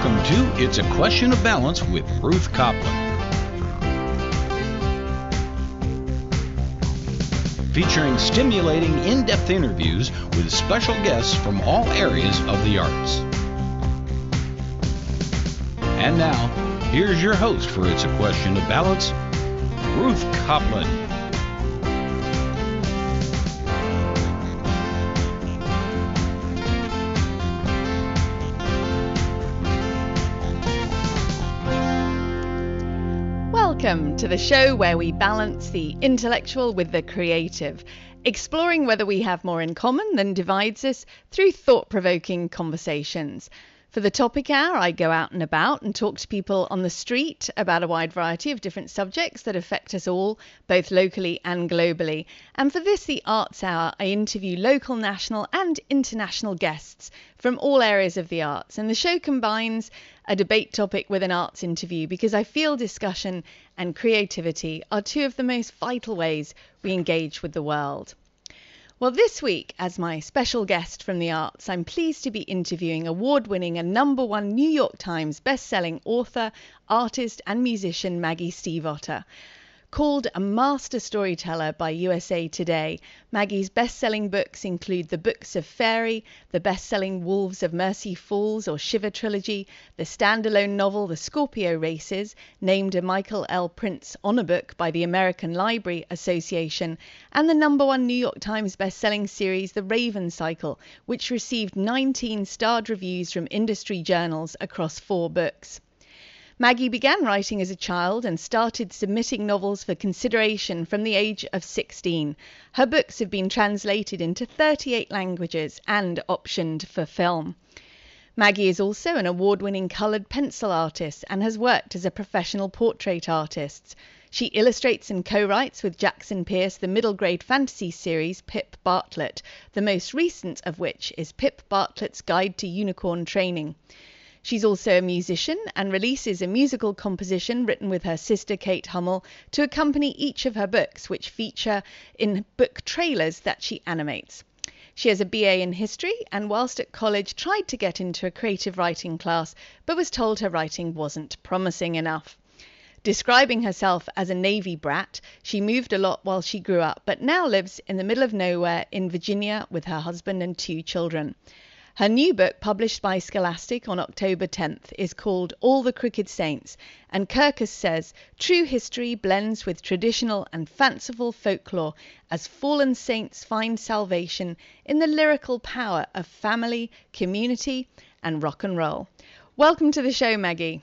Welcome to It's a Question of Balance with Ruth Copland. Featuring stimulating, in-depth interviews with special guests from all areas of the arts. And now, here's your host for It's a Question of Balance, Ruth Copland. Welcome to the show where we balance the intellectual with the creative, exploring whether we have more in common than divides us through thought-provoking conversations. For the topic hour, I go out and about and talk to people on the street about a wide variety of different subjects that affect us all, both locally and globally. And for this, the Arts Hour, I interview local, national and international guests from all areas of the arts. And the show combines a debate topic with an arts interview because I feel discussion and creativity are two of the most vital ways we engage with the world. Well, this week, as my special guest from the arts, I'm pleased to be interviewing award-winning and #1 New York Times best-selling author, artist and musician Maggie Stiefvater. Called a master storyteller by USA Today, Maggie's best-selling books include The Books of Fairy, the best-selling Wolves of Mercy Falls or Shiver trilogy, the standalone novel The Scorpio Races, named a Michael L. Prince Honor Book by the American Library Association, and the #1 New York Times best-selling series The Raven Cycle, which received 19 starred reviews from industry journals across 4 books. Maggie began writing as a child and started submitting novels for consideration from the age of 16. Her books have been translated into 38 languages and optioned for film. Maggie is also an award-winning coloured pencil artist and has worked as a professional portrait artist. She illustrates and co-writes with Jackson Pearce the middle grade fantasy series Pip Bartlett, the most recent of which is Pip Bartlett's Guide to Unicorn Training. She's also a musician and releases a musical composition written with her sister Kate Hummel to accompany each of her books, which feature in book trailers that she animates. She has a BA in history and whilst at college tried to get into a creative writing class but was told her writing wasn't promising enough. Describing herself as a Navy brat, she moved a lot while she grew up but now lives in the middle of nowhere in Virginia with her husband and 2 children. Her new book, published by Scholastic on October 10th, is called All the Crooked Saints, and Kirkus says, true history blends with traditional and fanciful folklore as fallen saints find salvation in the lyrical power of family, community, and rock and roll. Welcome to the show, Maggie.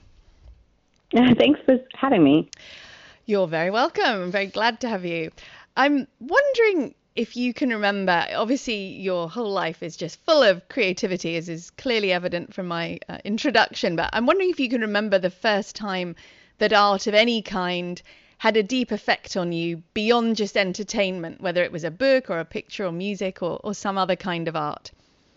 Thanks for having me. You're very welcome. I'm very glad to have you. I'm wondering if you can remember, obviously your whole life is just full of creativity, as is clearly evident from my introduction, but I'm wondering if you can remember the first time that art of any kind had a deep effect on you beyond just entertainment, whether it was a book or a picture or music or some other kind of art.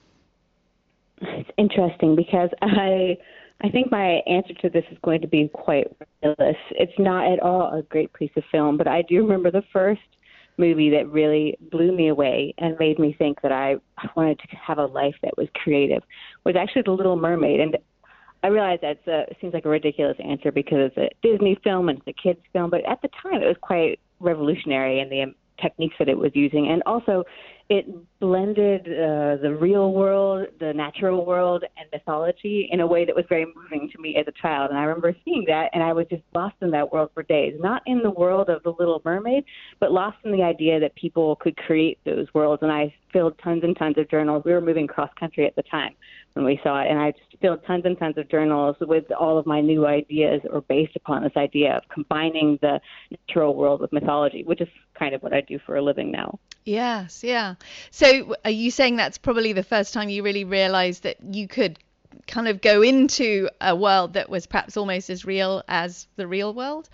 It's interesting because I think my answer to this is going to be quite ridiculous. It's not at all a great piece of film, but I do remember the first movie that really blew me away and made me think that I wanted to have a life that was creative was actually The Little Mermaid. And I realize that it seems like a ridiculous answer because it's a Disney film and it's a kid's film, but at the time it was quite revolutionary in the techniques that it was using. And also it blended the real world, the natural world, and mythology in a way that was very moving to me as a child. And I remember seeing that, and I was just lost in that world for days. Not in the world of The Little Mermaid, but lost in the idea that people could create those worlds. And I filled tons and tons of journals. We were moving cross-country at the time when we saw it, and I just filled tons and tons of journals with all of my new ideas or based upon this idea of combining the natural world with mythology, which is kind of what I do for a living now. Yes, yeah. So are you saying that's probably the first time you really realized that you could kind of go into a world that was perhaps almost as real as the real world?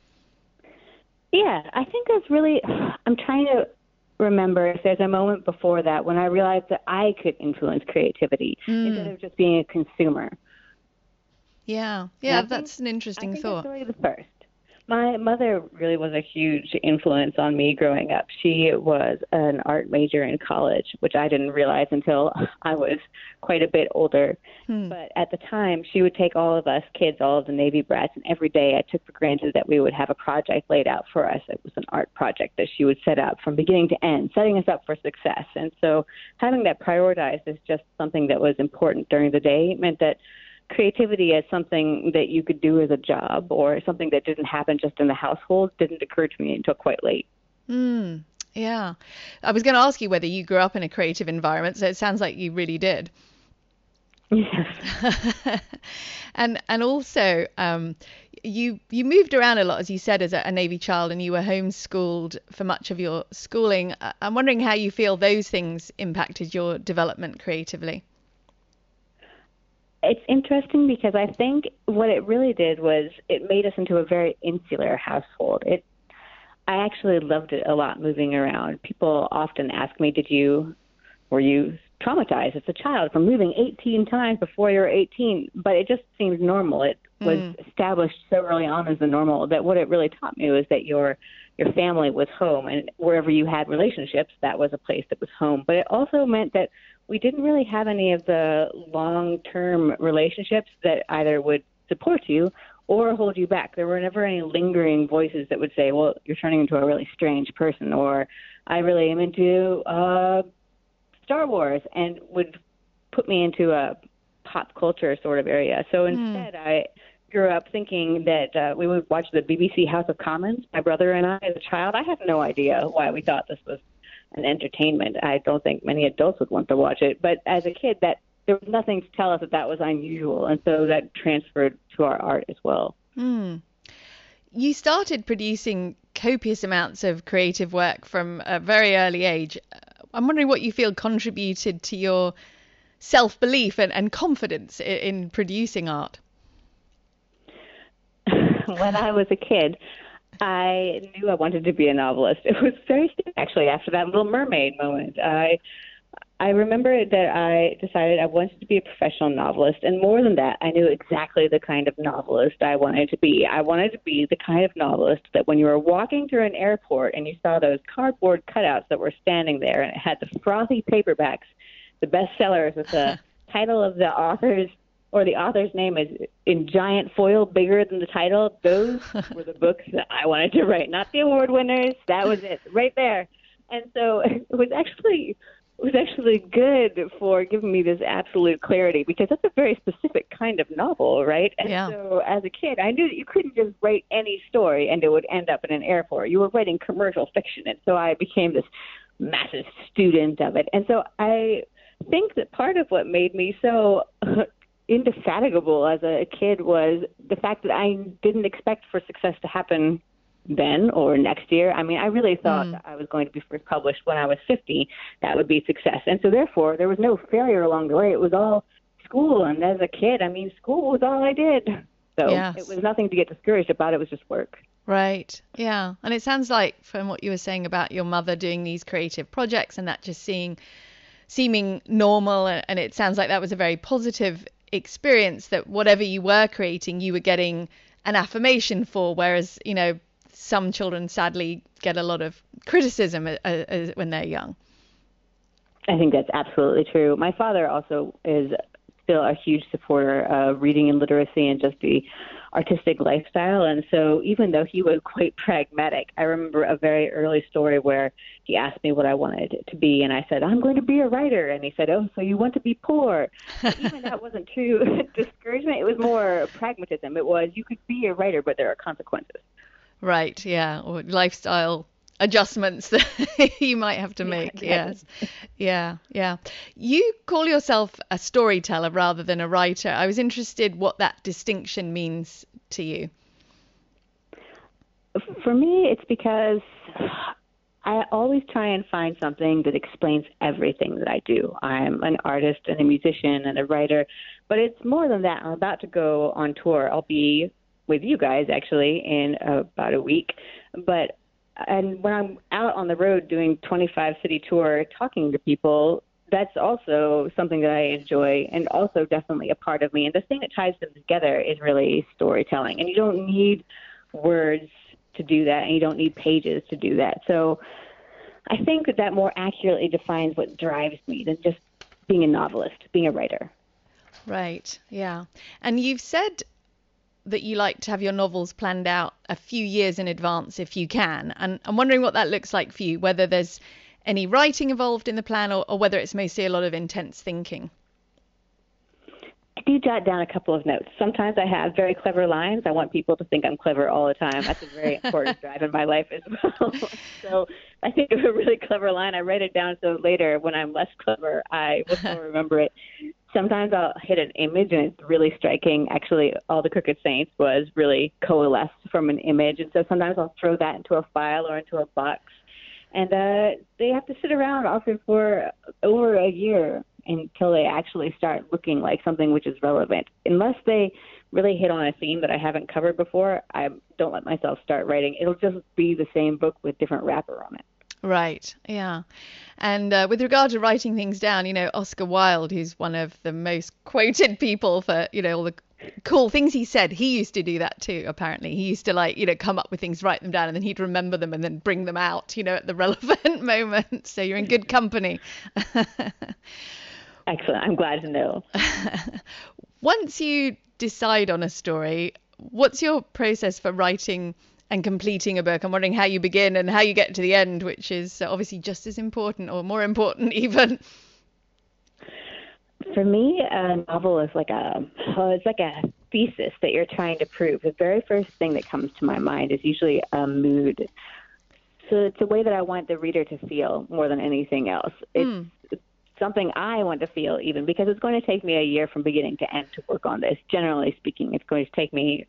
Yeah, I think that's really, I'm trying to remember if there's a moment before that when I realized that I could influence creativity instead of just being a consumer. Yeah, that's an interesting thought. That's really the first. My mother really was a huge influence on me growing up. She was an art major in college, which I didn't realize until I was quite a bit older. But at the time, she would take all of us kids, all of the Navy brats, and every day I took for granted that we would have a project laid out for us. It was an art project that she would set up from beginning to end, setting us up for success. And so having that prioritized as just something that was important during the day meant that creativity as something that you could do as a job or something that didn't happen just in the household didn't occur to me until quite late. Yeah. I was going to ask you whether you grew up in a creative environment, so it sounds like you really did. Yes. And also, you moved around a lot, as you said, as a Navy child, and you were homeschooled for much of your schooling. I'm wondering how you feel those things impacted your development creatively. It's interesting because I think what it really did was it made us into a very insular household. I actually loved it a lot moving around. People often ask me, were you traumatized as a child from moving 18 times before you were 18? But it just seemed normal. It was established so early on as the normal that what it really taught me was that your family was home, and wherever you had relationships, that was a place that was home. But it also meant that we didn't really have any of the long-term relationships that either would support you or hold you back. There were never any lingering voices that would say, well, you're turning into a really strange person, or I really am into Star Wars, and would put me into a pop culture sort of area. So instead, I grew up thinking that we would watch the BBC House of Commons, my brother and I, as a child. I had no idea why we thought this was an entertainment. I don't think many adults would want to watch it. But as a kid, there was nothing to tell us that was unusual. And so that transferred to our art as well. You started producing copious amounts of creative work from a very early age. I'm wondering what you feel contributed to your self-belief and confidence in producing art. When I was a kid, I knew I wanted to be a novelist. It was very soon, actually, after that Little Mermaid moment. I remember that I decided I wanted to be a professional novelist, and more than that, I knew exactly the kind of novelist I wanted to be. I wanted to be the kind of novelist that when you were walking through an airport and you saw those cardboard cutouts that were standing there, and it had the frothy paperbacks, the bestsellers with the title of the author's or the author's name is in giant foil, bigger than the title. Those were the books that I wanted to write, not the award winners. That was it, right there. And so it was actually good for giving me this absolute clarity, because that's a very specific kind of novel, right? And so as a kid, I knew that you couldn't just write any story and it would end up in an airport. You were writing commercial fiction, and so I became this massive student of it. And so I think that part of what made me so indefatigable as a kid was the fact that I didn't expect for success to happen then or next year. I mean, I really thought that I was going to be first published when I was 50. That would be success. And so therefore, there was no failure along the way. It was all school. And as a kid, I mean, school was all I did. So it was nothing to get discouraged about. It was just work. Right. Yeah. And it sounds like from what you were saying about your mother doing these creative projects and that just seeming normal. And it sounds like that was a very positive experience, that whatever you were creating, you were getting an affirmation for, whereas, you know, some children sadly get a lot of criticism when they're young. I think that's absolutely true. My father also is still a huge supporter of reading and literacy and just the artistic lifestyle. And so even though he was quite pragmatic, I remember a very early story where he asked me what I wanted to be. And I said, I'm going to be a writer. And he said, oh, so you want to be poor? Even that wasn't true discouragement. It was more pragmatism. It was, you could be a writer, but there are consequences. Right. Yeah. Or lifestyle adjustments that you might have to make. Yes. Yeah. You call yourself a storyteller rather than a writer. I was interested what that distinction means to you. For me, it's because I always try and find something that explains everything that I do. I'm an artist and a musician and a writer, but it's more than that. I'm about to go on tour. I'll be with you guys actually in about a week, and when I'm out on the road doing 25 city tour, talking to people, that's also something that I enjoy and also definitely a part of me. And the thing that ties them together is really storytelling. And you don't need words to do that, and you don't need pages to do that. So I think that more accurately defines what drives me than just being a novelist, being a writer. Right, yeah. And you've said that you like to have your novels planned out a few years in advance if you can. And I'm wondering what that looks like for you, whether there's any writing involved in the plan or whether it's mostly a lot of intense thinking. I do jot down a couple of notes. Sometimes I have very clever lines. I want people to think I'm clever all the time. That's a very important drive in my life as well. So I think of a really clever line. I write it down so later when I'm less clever, I will still remember it. Sometimes I'll hit an image and it's really striking. Actually, All the Crooked Saints was really coalesced from an image. And so sometimes I'll throw that into a file or into a box. And they have to sit around often for over a year until they actually start looking like something which is relevant. Unless they really hit on a theme that I haven't covered before, I don't let myself start writing. It'll just be the same book with different wrapper on it. Right, yeah. And with regard to writing things down, Oscar Wilde, who's one of the most quoted people for, all the cool things he said, he used to do that too, apparently. He used to come up with things, write them down, and then he'd remember them and then bring them out, at the relevant moment. So you're in good company. Excellent. I'm glad to know. Once you decide on a story, what's your process for writing and completing a book? I'm wondering how you begin and how you get to the end, which is obviously just as important or more important even. For me, a novel is like a thesis that you're trying to prove. The very first thing that comes to my mind is usually a mood. So it's a way that I want the reader to feel more than anything else. It's something I want to feel, even because it's going to take me a year from beginning to end to work on this. Generally speaking, it's going to take me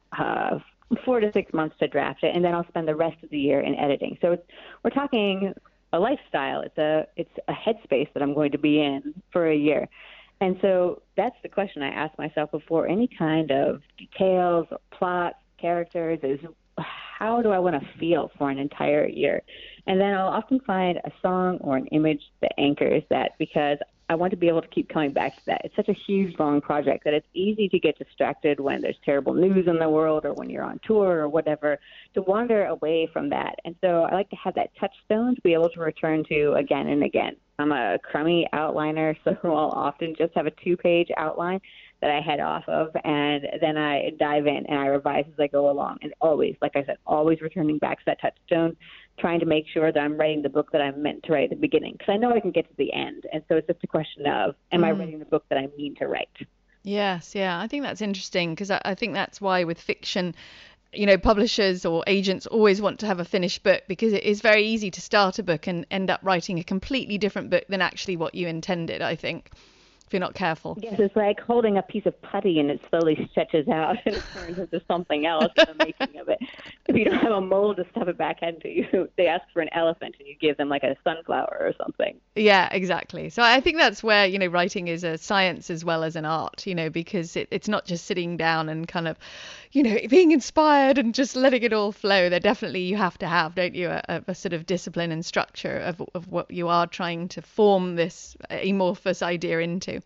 4 to 6 months to draft it, and then I'll spend the rest of the year in editing. So we're talking a lifestyle. It's a headspace that I'm going to be in for a year. And so that's the question I ask myself before any kind of details, plot, characters, is how do I want to feel for an entire year? And then I'll often find a song or an image that anchors that, because I want to be able to keep coming back to that. It's such a huge, long project that it's easy to get distracted when there's terrible news in the world or when you're on tour or whatever, to wander away from that. And so I like to have that touchstone to be able to return to again and again. I'm a crummy outliner, so I'll often just have a 2-page outline that I head off of, and then I dive in and I revise as I go along. And always, like I said, always returning back to that touchstone, trying to make sure that I'm writing the book that I'm meant to write at the beginning, because I know I can get to the end. And so it's just a question of, am I writing the book that I mean to write? Yes, yeah, I think that's interesting, because I think that's why with fiction, publishers or agents always want to have a finished book, because it is very easy to start a book and end up writing a completely different book than actually what you intended, I think, if you're not careful. Yes, it's like holding a piece of putty and it slowly stretches out and turns into something else in the making of it. If you don't have a mold to stuff it back into, they ask for an elephant and you give them like a sunflower or something. Yeah, exactly. So I think that's where, writing is a science as well as an art, because it's not just sitting down and kind of, being inspired and just letting it all flow. There definitely you have to have, don't you, a sort of discipline and structure of what you are trying to form this amorphous idea into.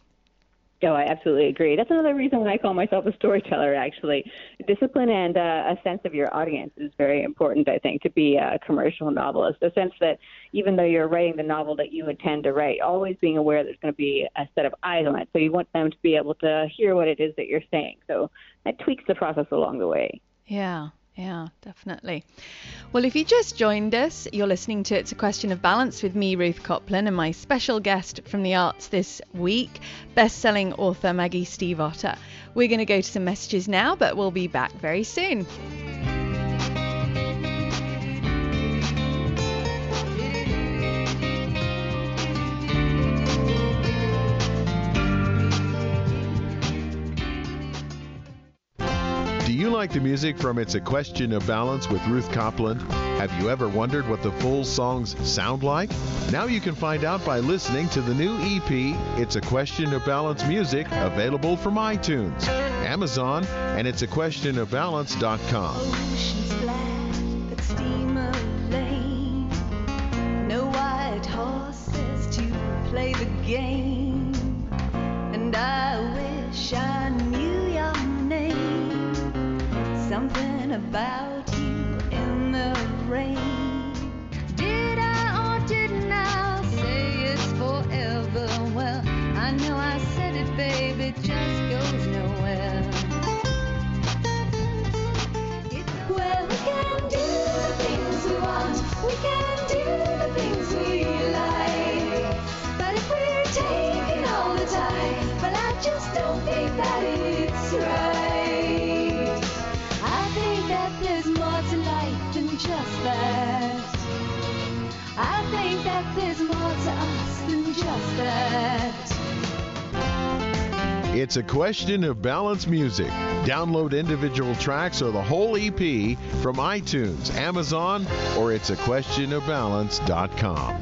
Oh, I absolutely agree. That's another reason why I call myself a storyteller, actually. Discipline and a sense of your audience is very important, I think, to be a commercial novelist. A sense that even though you're writing the novel that you intend to write, always being aware there's going to be a set of eyes on it. So you want them to be able to hear what it is that you're saying. So that tweaks the process along the way. Yeah, definitely. Well, if you just joined us, you're listening to It's a Question of Balance with me, Ruth Copland, and my special guest from the arts this week, best-selling author Maggie Stiefvater. We're going to go to some messages now, but we'll be back very soon. Do you like the music from It's a Question of Balance with Ruth Copland? Have you ever wondered what the full songs sound like? Now you can find out by listening to the new EP, It's a Question of Balance Music, available from iTunes, Amazon, and it'saquestionofbalance.com. Oceans black, but steamer lane. No white horses to play the game. And I wish I knew your name. Something about you rain. Did I or didn't I say it's forever? Well, I know I said it, babe, it just goes nowhere. Well, we can do the things we want, we can do the things we like. But if we're taking all the time, well, I just don't think that it's right. I think that there's more to life than just that. I think that there's more to us than just that. It's a Question of Balance music. Download individual tracks or the whole EP from iTunes, Amazon, or it'saquestionofbalance.com.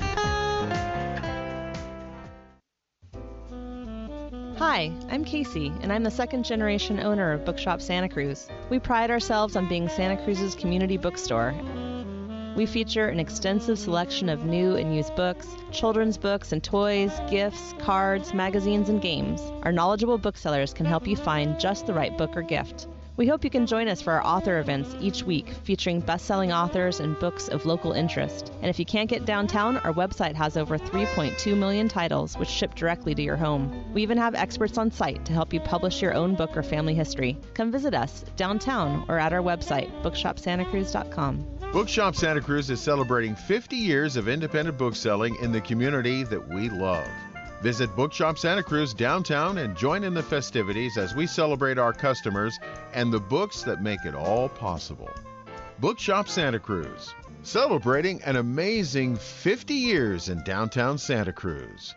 Hi, I'm Casey, and I'm the second-generation owner of Bookshop Santa Cruz. We pride ourselves on being Santa Cruz's community bookstore. We feature an extensive selection of new and used books, children's books and toys, gifts, cards, magazines, and games. Our knowledgeable booksellers can help you find just the right book or gift. We hope you can join us for our author events each week, featuring best-selling authors and books of local interest. And if you can't get downtown, our website has over 3.2 million titles, which ship directly to your home. We even have experts on site to help you publish your own book or family history. Come visit us downtown or at our website, bookshopsantacruz.com. Bookshop Santa Cruz is celebrating 50 years of independent bookselling in the community that we love. Visit Bookshop Santa Cruz downtown and join in the festivities as we celebrate our customers and the books that make it all possible. Bookshop Santa Cruz, celebrating an amazing 50 years in downtown Santa Cruz.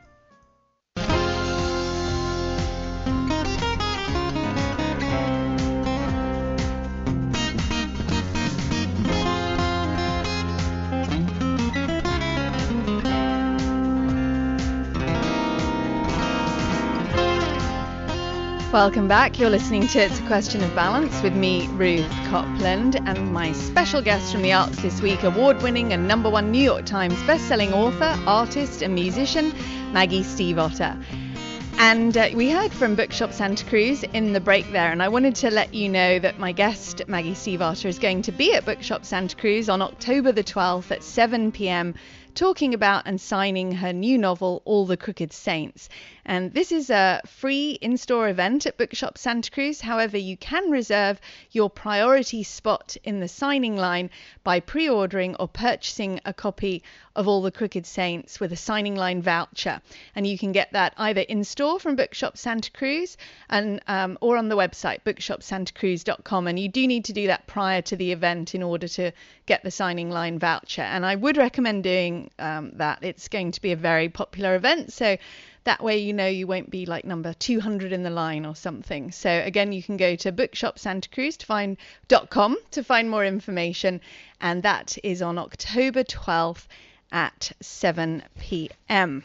Welcome back. You're listening to It's a Question of Balance with me, Ruth Copland, and my special guest from the arts this week, award-winning and #1 New York Times best-selling author, artist and musician, Maggie Stiefvater. And we heard from Bookshop Santa Cruz in the break there, and I wanted to let you know that my guest, Maggie Stiefvater, is going to be at Bookshop Santa Cruz on October the 12th at 7 p.m. talking about and signing her new novel, All the Crooked Saints. And this is a free in-store event at Bookshop Santa Cruz. However, you can reserve your priority spot in the signing line by pre-ordering or purchasing a copy of All the Crooked Saints with a signing line voucher. And you can get that either in-store from Bookshop Santa Cruz and or on the website, bookshopsantacruz.com. And you do need to do that prior to the event in order to get the signing line voucher. And I would recommend doing that. It's going to be a very popular event, so that way you know you won't be like number 200 in the line or something. So again, you can go to bookshopsantacruz.com to find more information, and that is on October 12th at 7 p.m.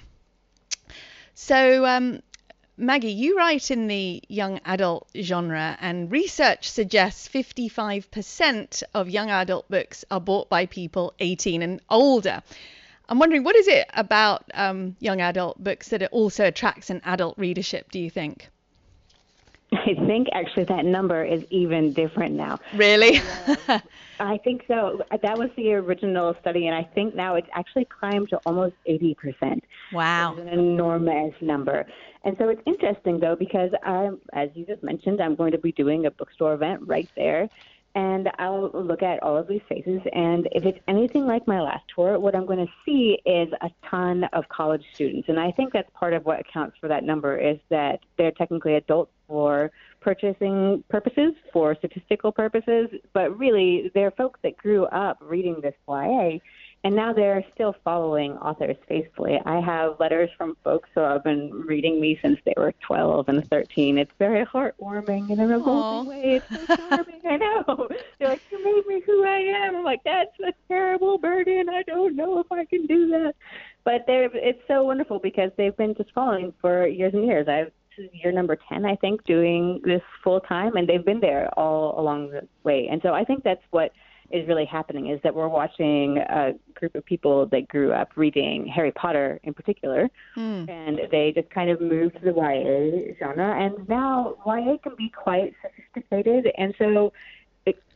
So Maggie, you write in the young adult genre, and research suggests 55% of young adult books are bought by people 18 and older. I'm wondering, what is it about young adult books that it also attracts an adult readership, do you think? I think actually that number is even different now. Really? I think so. That was the original study, and I think now it's actually climbed to almost 80%. Wow. It's an enormous number. And so it's interesting, though, because as you just mentioned, I'm going to be doing a bookstore event right there. And I'll look at all of these faces, and if it's anything like my last tour, what I'm going to see is a ton of college students. And I think that's part of what accounts for that number, is that they're technically adults for purchasing purposes, for statistical purposes, but really they're folks that grew up reading this YA, and now they're still following authors faithfully. I have letters from folks who have been reading me since they were 12 and 13. It's very heartwarming in a revolting way. It's so charming. I know. They're like, you made me who I am. I'm like, that's a terrible burden. I don't know if I can do that. But it's so wonderful because they've been just following for years and years. This is year number 10, I think, doing this full time, and they've been there all along the way. And so I think that's what is really happening, is that we're watching a group of people that grew up reading Harry Potter in particular, and they just kind of moved to the YA genre, and now YA can be quite sophisticated, and so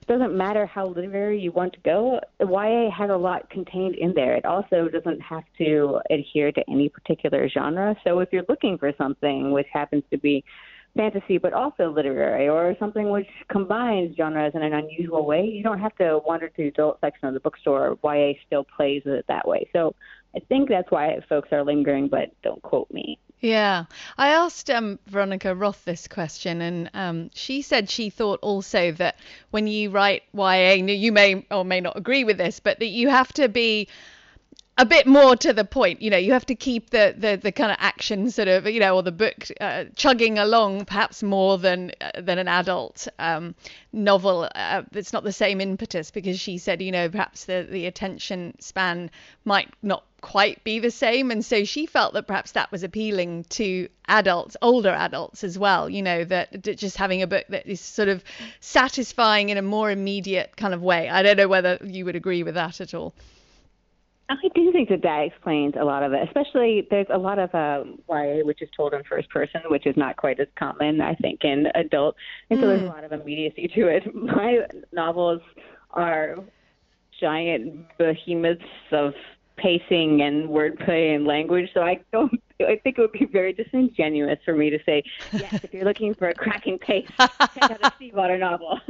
doesn't matter how literary you want to go. YA has a lot contained in there. It also doesn't have to adhere to any particular genre. So if you're looking for something which happens to be fantasy but also literary, or something which combines genres in an unusual way, you don't have to wander to the adult section of the bookstore. YA still plays it that way. So I think that's why folks are lingering, but don't quote me. Yeah, I asked Veronica Roth this question, and she said she thought also that when you write YA, you may or may not agree with this, but that you have to be a bit more to the point. You have to keep the kind of action sort of, or the book chugging along perhaps more than an adult novel. It's not the same impetus, because she said, perhaps the attention span might not quite be the same, and so she felt that perhaps that was appealing to adults, older adults as well, that just having a book that is sort of satisfying in a more immediate kind of way. I don't know whether you would agree with that at all. I do think that explains a lot of it, especially there's a lot of YA which is told in first person, which is not quite as common, I think, in adult, and so there's a lot of immediacy to it. My novels are giant behemoths of pacing and wordplay and language, so I think it would be very disingenuous for me to say, yes, if you're looking for a cracking pace, check out a Seawater novel.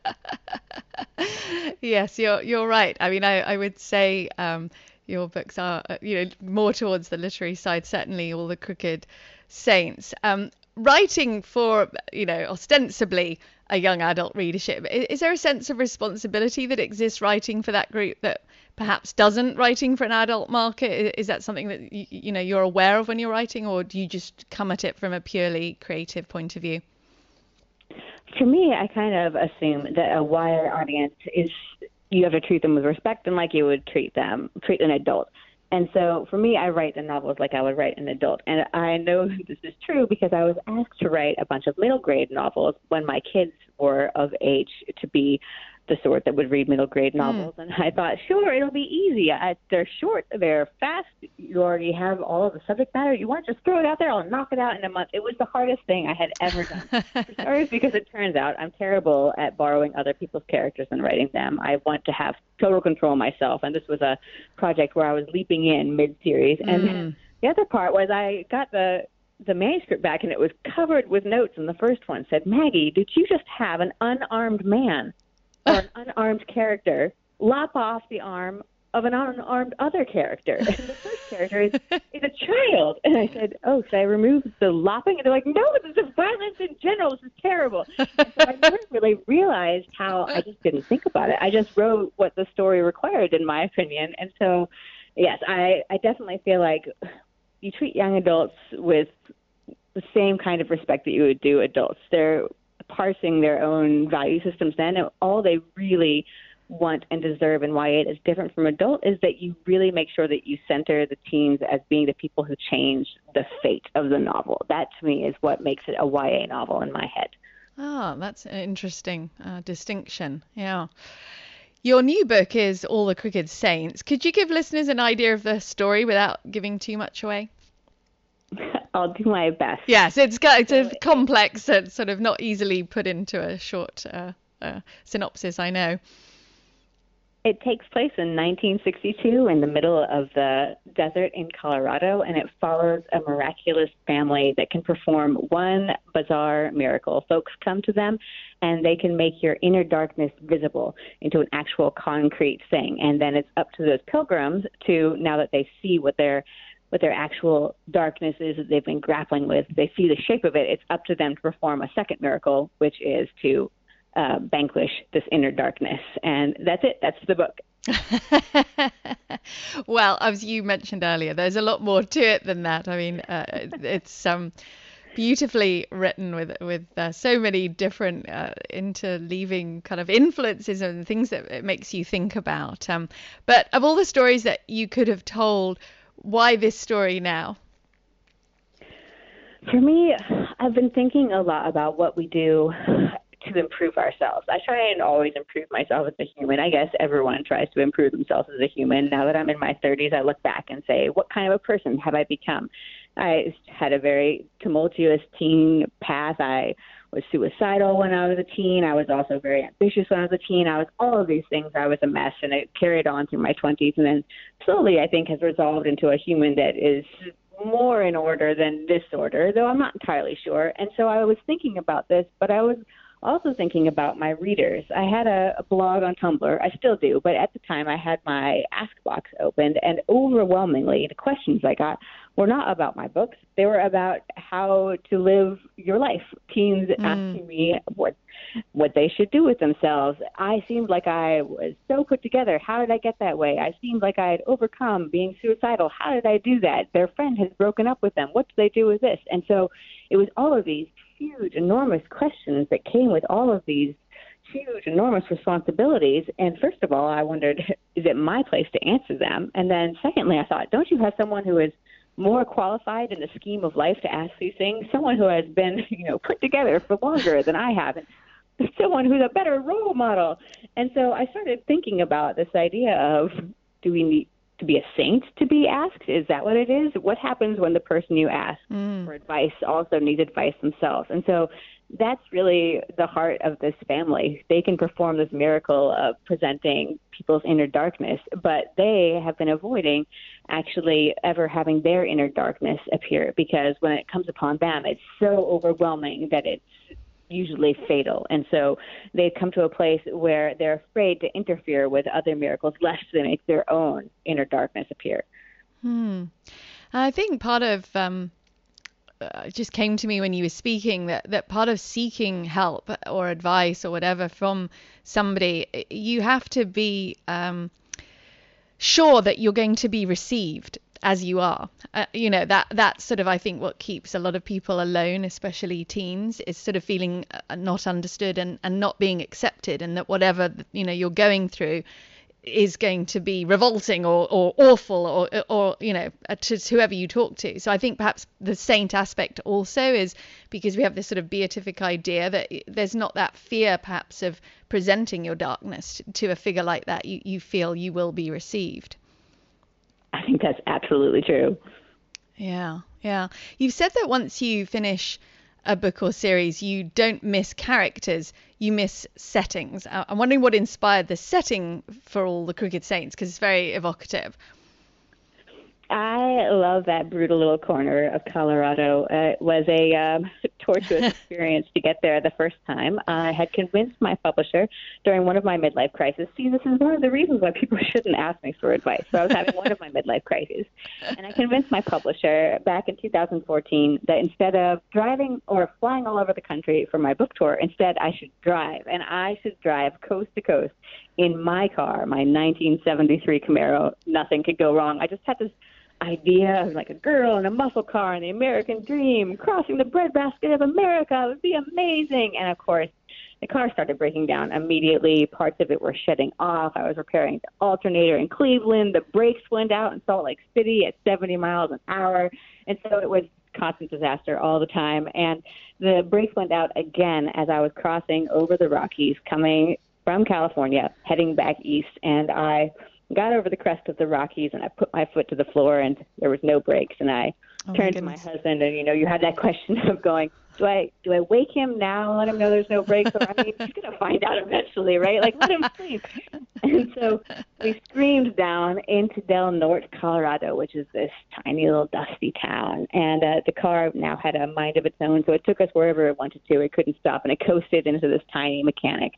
Yes, you're right. I mean, I would say your books are, more towards the literary side, certainly All the Crooked Saints. Writing for, ostensibly a young adult readership, is there a sense of responsibility that exists writing for that group that perhaps doesn't writing for an adult market? Is that something that you're aware of when you're writing, or do you just come at it from a purely creative point of view? For me, I kind of assume that a YA audience is, you have to treat them with respect and like you would treat an adult. And so for me, I write the novels like I would write an adult. And I know this is true because I was asked to write a bunch of middle grade novels when my kids were of age to be the sort that would read middle grade novels. And I thought, sure, it'll be easy. They're short, they're fast. You already have all of the subject matter. You want to just throw it out there, I'll knock it out in a month. It was the hardest thing I had ever done. For starters, because it turns out I'm terrible at borrowing other people's characters and writing them. I want to have total control myself. And this was a project where I was leaping in mid-series. And the other part was I got the manuscript back, and it was covered with notes. And the first one said, Maggie, did you just have an unarmed man or an unarmed character lop off the arm of an unarmed other character? And the first character is a child. And I said, oh, should I remove the lopping? And they're like, no, this is violence in general. This is terrible. And so I never really realized how I just didn't think about it. I just wrote what the story required, in my opinion. And so, yes, I definitely feel like you treat young adults with the same kind of respect that you would do adults. They're parsing their own value systems then, and all they really want and deserve in YA is different from adult is that you really make sure that you center the teens as being the people who change the fate of the novel. That, to me, is what makes it a YA novel in my head. Oh, that's an interesting distinction. Yeah. Your new book is All the Crooked Saints. Could you give listeners an idea of the story without giving too much away? I'll do my best. Yes, it's a complex and sort of not easily put into a short synopsis, I know. It takes place in 1962 in the middle of the desert in Colorado, and it follows a miraculous family that can perform one bizarre miracle. Folks come to them, and they can make your inner darkness visible into an actual concrete thing. And then it's up to those pilgrims to, now that they see what their actual darkness is that they've been grappling with, they see the shape of it, it's up to them to perform a second miracle, which is to vanquish this inner darkness. And that's it. That's the book. Well, as you mentioned earlier, there's a lot more to it than that. I mean, it's beautifully written with so many different interleaving kind of influences and things that it makes you think about. But of all the stories that you could have told, why this story now? For me, I've been thinking a lot about what we do to improve ourselves. I try and always improve myself as a human. I guess everyone tries to improve themselves as a human. Now that I'm in my 30s, I look back and say, what kind of a person have I become? I had a very tumultuous teen path. I was suicidal when I was a teen. I was also very ambitious when I was a teen. I was all of these things. I was a mess, and it carried on through my 20s, and then slowly I think has resolved into a human that is more in order than disorder, though I'm not entirely sure. And so I was thinking about this, but I was also thinking about my readers. I had a blog on Tumblr. I still do, but at the time I had my Ask box opened, and overwhelmingly the questions I got were not about my books. They were about how to live your life. Teens asking me what they should do with themselves. I seemed like I was so put together. How did I get that way? I seemed like I had overcome being suicidal. How did I do that? Their friend has broken up with them. What do they do with this? And so it was all of these huge, enormous questions that came with all of these huge, enormous responsibilities. And first of all, I wondered, is it my place to answer them? And then secondly, I thought, don't you have someone who is more qualified in the scheme of life to ask these things? Someone who has been, put together for longer than I have. And someone who's a better role model. And so I started thinking about this idea of, do we need to be a saint to be asked? Is that what it is? What happens when the person you ask for advice also needs advice themselves? And so that's really the heart of this family. They can perform this miracle of presenting people's inner darkness, but they have been avoiding actually ever having their inner darkness appear, because when it comes upon them, it's so overwhelming that it's usually fatal. And so they've come to a place where they're afraid to interfere with other miracles lest they make their own inner darkness appear. I think part of it just came to me when you were speaking that part of seeking help or advice or whatever from somebody, you have to be sure that you're going to be received as you are. That's sort of, I think, what keeps a lot of people alone, especially teens, is sort of feeling not understood and not being accepted, and that whatever you're going through is going to be revolting or awful or to whoever you talk to. So I think perhaps the saint aspect also is because we have this sort of beatific idea that there's not that fear perhaps of presenting your darkness to a figure like that. You feel you will be received. I think that's absolutely true. Yeah. You've said that once you finish a book or series, you don't miss characters, you miss settings. I'm wondering what inspired the setting for all the Crooked Saints, because it's very evocative. I love that brutal little corner of Colorado. It was a tortuous experience to get there the first time. I had convinced my publisher during one of my midlife crises. See, this is one of the reasons why people shouldn't ask me for advice. So I was having one of my midlife crises. And I convinced my publisher back in 2014 that instead of driving or flying all over the country for my book tour, instead I should drive. And I should drive coast to coast in my car, my 1973 Camaro. Nothing could go wrong. I just had this idea of like a girl in a muscle car and the American dream crossing the breadbasket of America. It would be amazing. And of course, the car started breaking down immediately. Parts of it were shedding off. I was repairing the alternator in Cleveland. The brakes went out in Salt Lake City at 70 miles an hour. And so it was constant disaster all the time. And the brakes went out again as I was crossing over the Rockies, coming from California, heading back east. And I got over the crest of the Rockies, and I put my foot to the floor, and there was no brakes. And I turned to my husband, and you had that question of going, do I wake him now and let him know there's no brakes? Or I mean, he's going to find out eventually, right? Like, let him sleep. And so we screamed down into Del Norte, Colorado, which is this tiny little dusty town. And the car now had a mind of its own, so it took us wherever it wanted to. It couldn't stop, and it coasted into this tiny mechanic.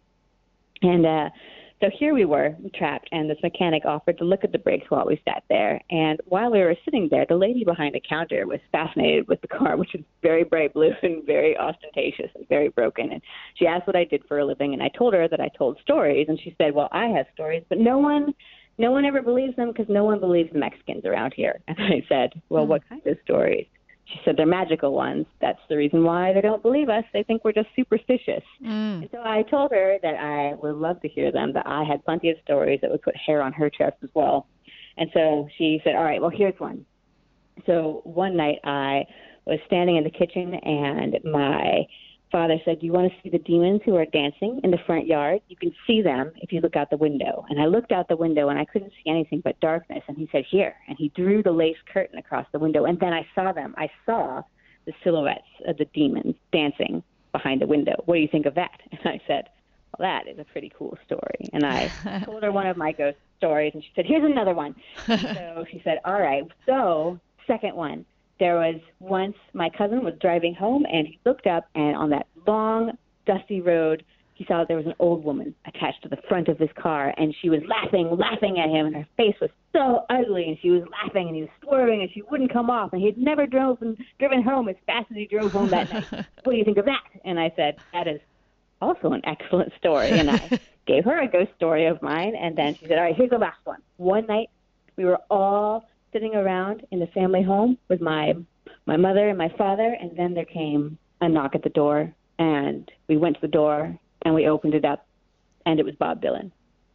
And so here we were, trapped, and this mechanic offered to look at the brakes while we sat there. And while we were sitting there, the lady behind the counter was fascinated with the car, which is very bright blue and very ostentatious and very broken. And she asked what I did for a living, and I told her that I told stories. And she said, well, I have stories, but no one ever believes them because no one believes the Mexicans around here. And I said, well, what kind of stories? She said, they're magical ones. That's the reason why they don't believe us. They think we're just superstitious. And so I told her that I would love to hear them, that I had plenty of stories that would put hair on her chest as well. And so she said, all right, well, here's one. So one night I was standing in the kitchen, and my father said, "Do you want to see the demons who are dancing in the front yard? You can see them if you look out the window." And I looked out the window, and I couldn't see anything but darkness. And he said, "Here." And he drew the lace curtain across the window, and then I saw them. I saw the silhouettes of the demons dancing behind the window. What do you think of that? And I said, "Well, that is a pretty cool story." And I told her one of my ghost stories, and she said, "Here's another one." So she said, "All right, so second one. There was once my cousin was driving home, and he looked up, and on that long, dusty road, he saw that there was an old woman attached to the front of his car, and she was laughing at him, and her face was so ugly, and she was laughing, and he was swerving, and she wouldn't come off, and he had never driven home as fast as he drove home that night. What do you think of that?" And I said, "That is also an excellent story." And I gave her a ghost story of mine, and then she said, "All right, here's the last one. One night, we were all sitting around in the family home with my mother and my father, and then there came a knock at the door, and we went to the door, and we opened it up, and it was Bob Dylan."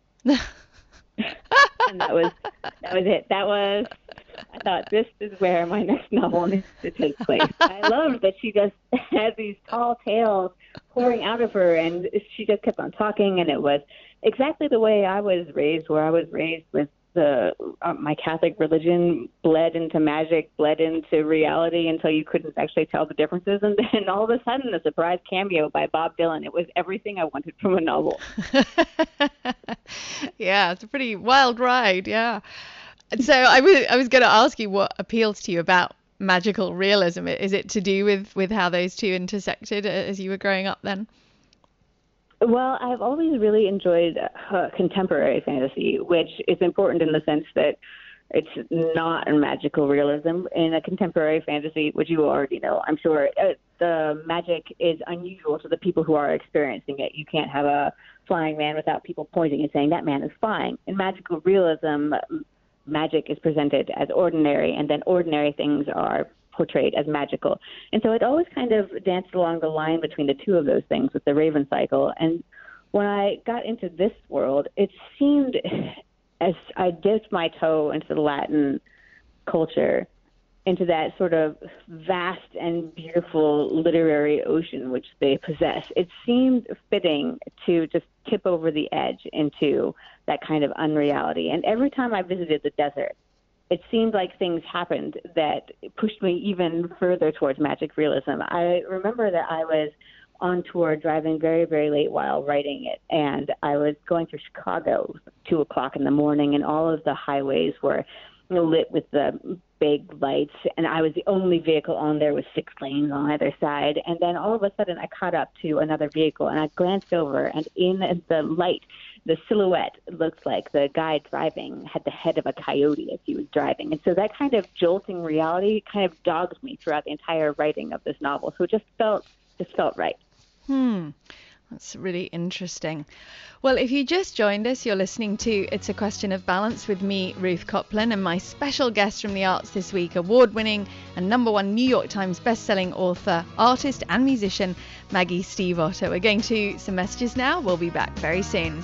And that was it. I thought, this is where my next novel needs to take place. I loved that she just had these tall tales pouring out of her, and she just kept on talking, and it was exactly the way I was raised, where I was raised with my Catholic religion bled into magic, bled into reality until you couldn't actually tell the differences. And then all of a sudden, a surprise cameo by Bob Dylan. It was everything I wanted from a novel. Yeah, it's a pretty wild ride. Yeah. And so I was going to ask you what appeals to you about magical realism. Is it to do with how those two intersected as you were growing up then? Well, I've always really enjoyed contemporary fantasy, which is important in the sense that it's not a magical realism. In a contemporary fantasy, which you already know, I'm sure, the magic is unusual to the people who are experiencing it. You can't have a flying man without people pointing and saying, "That man is flying." In magical realism, magic is presented as ordinary, and then ordinary things are portrayed as magical. And so it always kind of danced along the line between the two of those things with the Raven cycle. And when I got into this world, it seemed, as I dipped my toe into the Latin culture, into that sort of vast and beautiful literary ocean which they possess, it seemed fitting to just tip over the edge into that kind of unreality. And every time I visited the desert, it seemed like things happened that pushed me even further towards magic realism. I remember that I was on tour driving very, very late while writing it, and I was going through Chicago 2 o'clock in the morning, and all of the highways were lit with the big lights, and I was the only vehicle on there with 6 lanes on either side. And then all of a sudden I caught up to another vehicle, and I glanced over, and in the light, the silhouette looked like the guy driving had the head of a coyote as he was driving. And so that kind of jolting reality kind of dogged me throughout the entire writing of this novel. So it just felt right. That's really interesting. Well, if you just joined us, you're listening to It's a Question of Balance with me, Ruth Coplin, and my special guest from the arts this week, award-winning and #1 New York Times best-selling author, artist and musician, Maggie Stiefvater. We're going to some messages now. We'll be back very soon.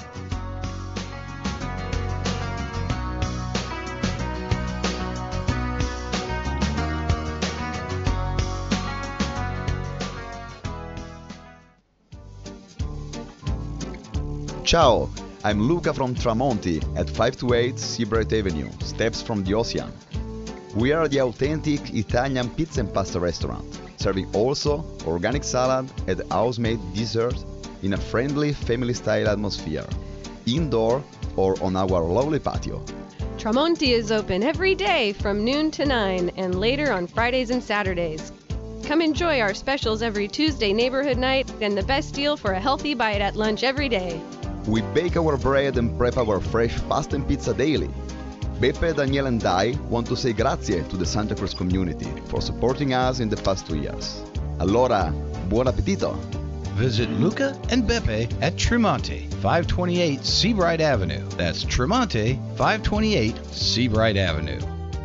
Ciao, I'm Luca from Tramonti at 528 Seabright Avenue, steps from the ocean. We are the authentic Italian pizza and pasta restaurant, serving also organic salad and house-made dessert in a friendly family-style atmosphere, indoor or on our lovely patio. Tramonti is open every day from noon to 9 and later on Fridays and Saturdays. Come enjoy our specials every Tuesday neighborhood night and the best deal for a healthy bite at lunch every day. We bake our bread and prep our fresh pasta and pizza daily. Beppe, Daniele and I want to say grazie to the Santa Cruz community for supporting us in the past 2 years. Allora, buon appetito! Visit Luca and Beppe at Tremonti, 528 Seabright Avenue. That's Tremonti, 528 Seabright Avenue.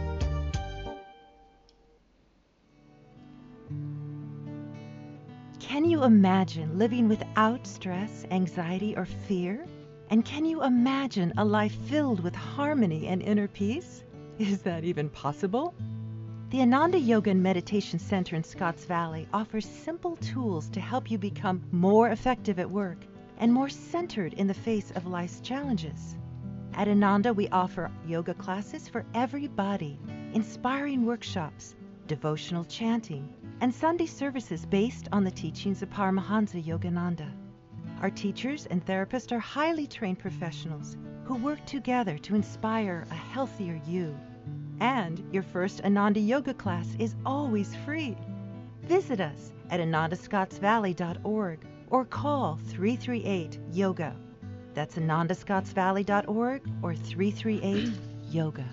Can you imagine living without stress, anxiety, or fear? And can you imagine a life filled with harmony and inner peace? Is that even possible? The Ananda Yoga and Meditation Center in Scotts Valley offers simple tools to help you become more effective at work and more centered in the face of life's challenges. At Ananda, we offer yoga classes for every body, inspiring workshops, devotional chanting, and Sunday services based on the teachings of Paramahansa Yogananda. Our teachers and therapists are highly trained professionals who work together to inspire a healthier you. And your first Ananda Yoga class is always free. Visit us at anandascottsvalley.org or call 338-YOGA. That's anandascottsvalley.org or 338-YOGA.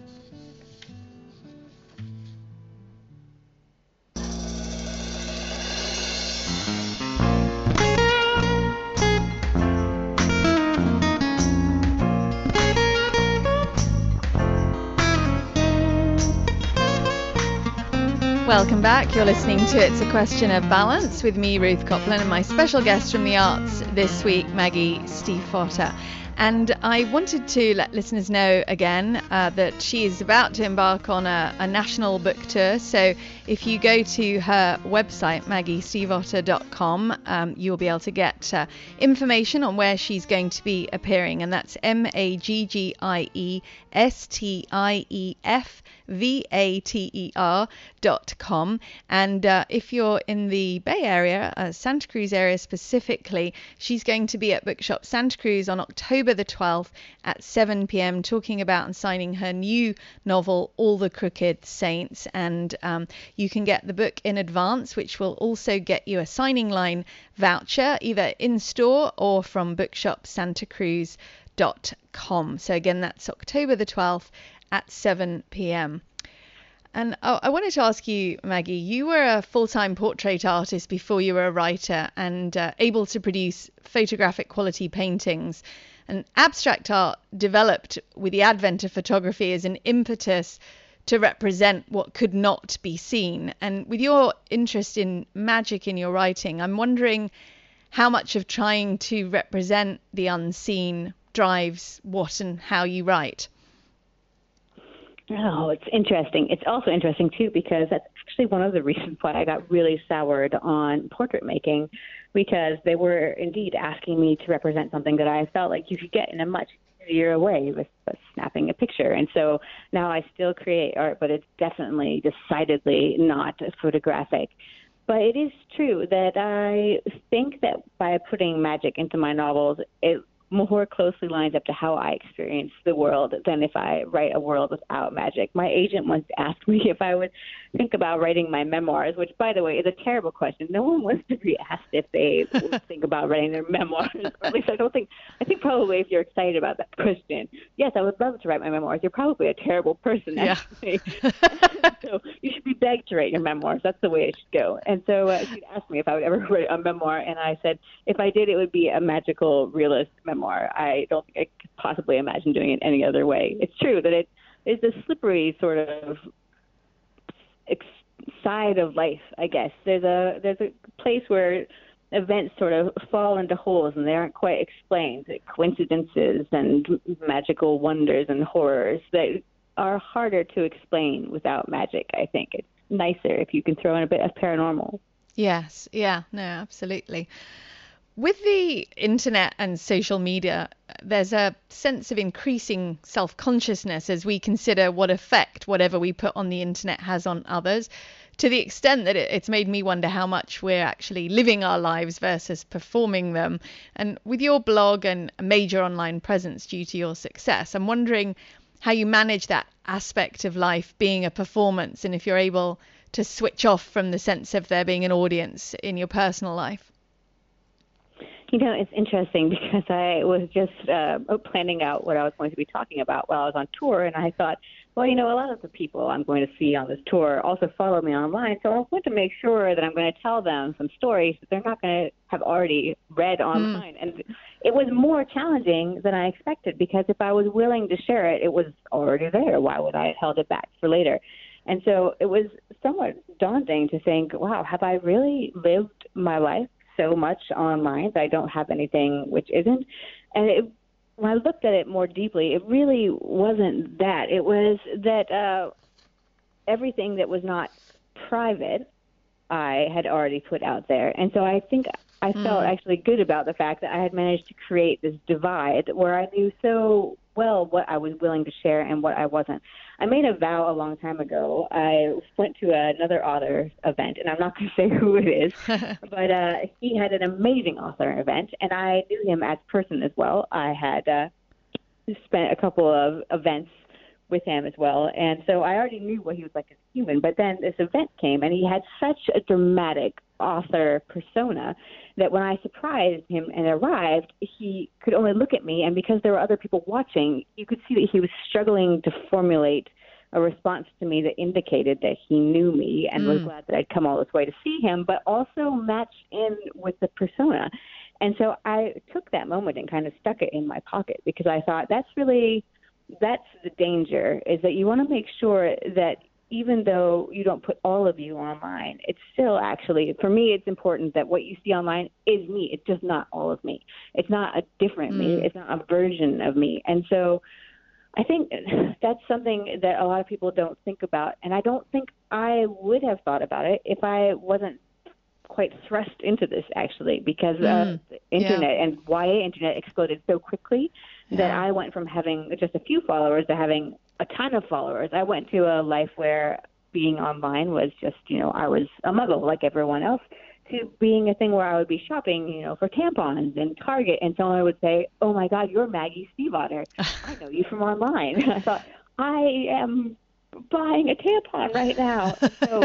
Welcome back. You're listening to It's a Question of Balance with me, Ruth Copland, and my special guest from the arts this week, Maggie Stiefvater. And I wanted to let listeners know again that she is about to embark on a national book tour. So if you go to her website, maggiestiefvater.com, you'll be able to get information on where she's going to be appearing. And that's MAGGIESTIEFVATER.com. And if you're in the Bay Area, Santa Cruz area specifically, she's going to be at Bookshop Santa Cruz on October the 12th at 7 p.m. talking about and signing her new novel, All the Crooked Saints. And you can get the book in advance, which will also get you a signing line voucher, either in store or from bookshopsantacruz.com. So again, that's October the 12th at 7 p.m. And I wanted to ask you, Maggie, you were a full-time portrait artist before you were a writer and able to produce photographic quality paintings. And abstract art developed with the advent of photography as an impetus to represent what could not be seen. And with your interest in magic in your writing, I'm wondering how much of trying to represent the unseen drives what and how you write. Oh, it's interesting. It's also interesting, too, because that's actually one of the reasons why I got really soured on portrait making, because they were indeed asking me to represent something that I felt like you could get in a much easier way with snapping a picture. And so now I still create art, but it's definitely decidedly not photographic. But it is true that I think that by putting magic into my novels, it more closely lines up to how I experience the world than if I write a world without magic. My agent once asked me if I would think about writing my memoirs, which, by the way, is a terrible question. No one wants to be asked if they would think about writing their memoirs. Or at least I think probably if you're excited about that question, yes, I would love to write my memoirs. You're probably a terrible person, actually. Yeah. So you should be begged to write your memoirs. That's the way it should go. And so she'd asked me if I would ever write a memoir, and I said if I did, it would be a magical realist memoir. I don't think I could possibly imagine doing it any other way. It's true that it is a slippery sort of side of life, I guess. There's a place where events sort of fall into holes and they aren't quite explained. Coincidences and magical wonders and horrors that are harder to explain without magic, I think. It's nicer if you can throw in a bit of paranormal. Yes, yeah, no, absolutely. With the internet and social media, there's a sense of increasing self-consciousness as we consider what effect whatever we put on the internet has on others, to the extent that it's made me wonder how much we're actually living our lives versus performing them. And with your blog and a major online presence due to your success, I'm wondering how you manage that aspect of life being a performance, and if you're able to switch off from the sense of there being an audience in your personal life. You know, it's interesting because I was just planning out what I was going to be talking about while I was on tour, and I thought, well, you know, a lot of the people I'm going to see on this tour also follow me online, so I want to make sure that I'm going to tell them some stories that they're not going to have already read online. And it was more challenging than I expected, because if I was willing to share it, it was already there. Why would I have held it back for later? And so it was somewhat daunting to think, wow, have I really lived my life so much online that I don't have anything which isn't? And when I looked at it more deeply, it really wasn't that. It was that everything that was not private, I had already put out there. And so I think I felt actually good about the fact that I had managed to create this divide where I knew so well what I was willing to share and what I wasn't. I made a vow a long time ago. I went to another author event, and I'm not going to say who it is, but he had an amazing author event, and I knew him as a person as well. I had spent a couple of events with him as well, and so I already knew what he was like as a human. But then this event came, and he had such a dramatic author persona that when I surprised him and arrived, he could only look at me, and because there were other people watching, you could see that he was struggling to formulate a response to me that indicated that he knew me and was glad that I'd come all this way to see him, but also matched in with the persona. And so I took that moment and kind of stuck it in my pocket, because I thought that's the danger, is that you want to make sure that even though you don't put all of you online, it's still actually, for me, it's important that what you see online is me. It's just not all of me. It's not a different me. It's not a version of me. And so I think that's something that a lot of people don't think about. And I don't think I would have thought about it if I wasn't quite thrust into this, actually, because the internet and YA internet exploded so quickly that I went from having just a few followers to having a ton of followers. I went to a life where being online was just, I was a muggle like everyone else, to being a thing where I would be shopping, for tampons in Target, and someone would say, "Oh my God, you're Maggie Stiefvater. I know you from online." I thought, I am buying a tampon right now. So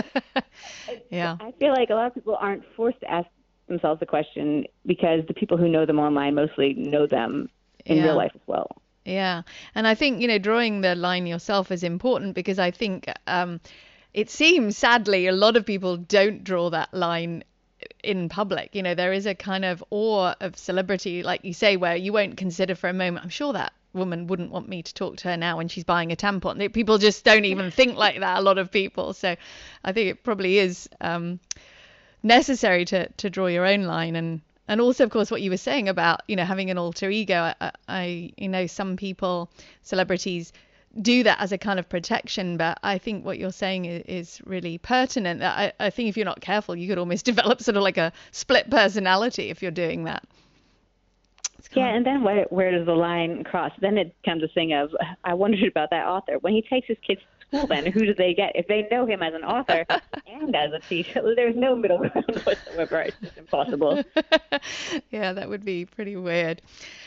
I feel like a lot of people aren't forced to ask themselves the question, because the people who know them online mostly know them in real life as well. Yeah. And I think, drawing the line yourself is important, because I think it seems, sadly, a lot of people don't draw that line in public. There is a kind of awe of celebrity, like you say, where you won't consider for a moment, I'm sure that woman wouldn't want me to talk to her now when she's buying a tampon. People just don't even think like that, a lot of people. So I think it probably is necessary to draw your own line. And also, of course, what you were saying about, having an alter ego. I some people, celebrities, do that as a kind of protection. But I think what you're saying is really pertinent. I think if you're not careful, you could almost develop sort of like a split personality if you're doing that. Yeah, and then where does the line cross? Then it becomes a thing of, I wondered about that author. When he takes his kids to school, then who do they get? If they know him as an author and as a teacher, there's no middle ground whatsoever. It's just impossible. Yeah, that would be pretty weird.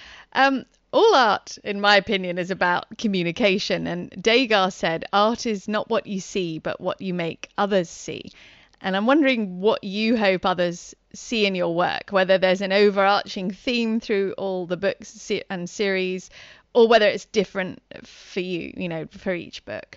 All art, in my opinion, is about communication. And Degas said, art is not what you see, but what you make others see. And I'm wondering what you hope others see in your work, whether there's an overarching theme through all the books and series, or whether it's different for you, for each book.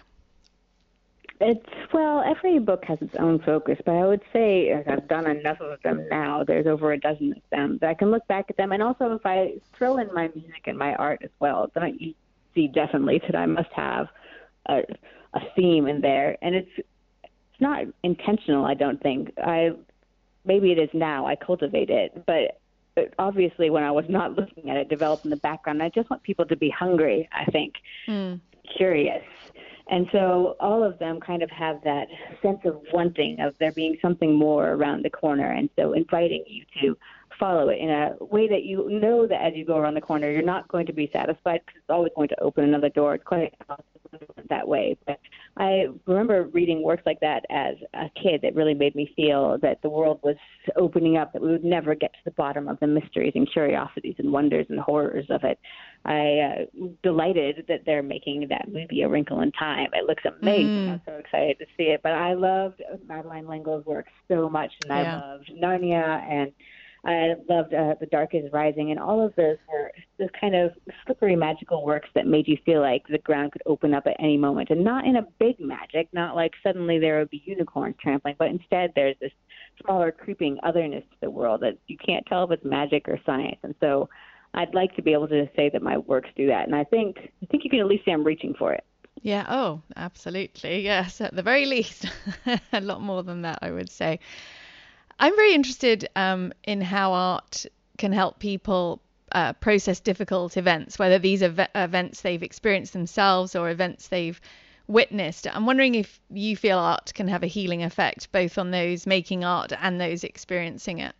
Every book has its own focus, but I would say I've done enough of them now. There's over a dozen of them that I can look back at them. And also, if I throw in my music and my art as well, then you see definitely that I must have a theme in there. And it's not intentional, I don't think. Maybe it is now. I cultivate it, but obviously when I was not looking at it, developed in the background. I just want people to be hungry, I think, curious. And so all of them kind of have that sense of wanting, of there being something more around the corner, and so inviting you to follow it in a way that you know that as you go around the corner, you're not going to be satisfied, because it's always going to open another door. It's quite that way. But I remember reading works like that as a kid that really made me feel that the world was opening up, that we would never get to the bottom of the mysteries and curiosities and wonders and horrors of it. I delighted that they're making that movie A Wrinkle in Time. It looks amazing. I'm so excited to see it. But I loved Madeleine L'Engle's work so much, and I loved Narnia, and I loved The Dark is Rising, and all of those were those kind of slippery magical works that made you feel like the ground could open up at any moment, and not in a big magic, not like suddenly there would be unicorns trampling, but instead there's this smaller creeping otherness to the world that you can't tell if it's magic or science. And so I'd like to be able to say that my works do that, and I think you can at least say I'm reaching for it. Yeah, oh, absolutely. Yes, at the very least. A lot more than that, I would say. I'm very interested in how art can help people process difficult events, whether these are events they've experienced themselves or events they've witnessed. I'm wondering if you feel art can have a healing effect both on those making art and those experiencing it.